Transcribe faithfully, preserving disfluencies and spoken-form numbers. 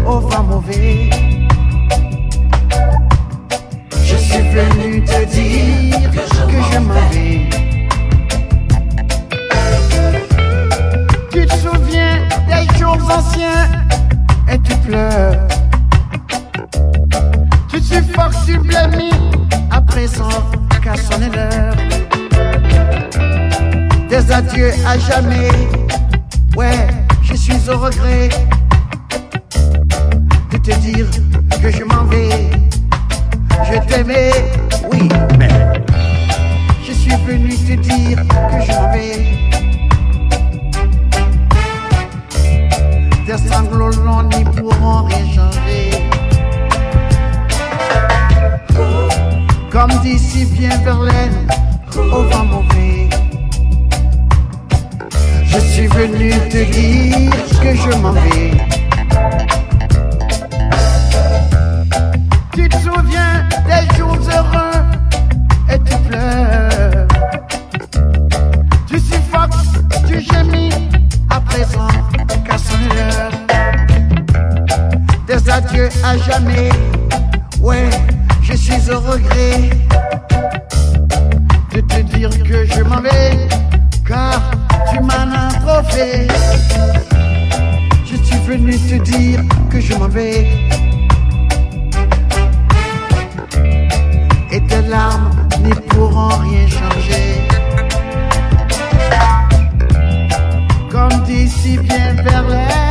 au vent mauvais. Je suis venu te dire que je m'en vais. Tu te souviens des jours anciens et tu pleures. Tu suffoques, tu blêmis, à présent qu'à sonner l'heure. Des adieux à jamais, ouais, je suis au regret de te dire que je m'en vais. Je t'aimais, oui, mais je suis venu te dire que je m'en vais. Tes sanglots longs n'y pourront rien changer. Comme dit si bien Verlaine, au vent mauvais. Je suis venu te dire que je m'en vais. Tu te souviens des jours heureux et tu pleures. Tu suffoques, tu gémis, à présent qu'à sonner l'heure. Des adieux à jamais, ouais, je suis au regret de te dire que je m'en vais, car tu m'en as trop fait. Je suis venu te dire que je m'en vais. Et tes larmes n'y pourront rien changer. Comme dit si bien Verlaine,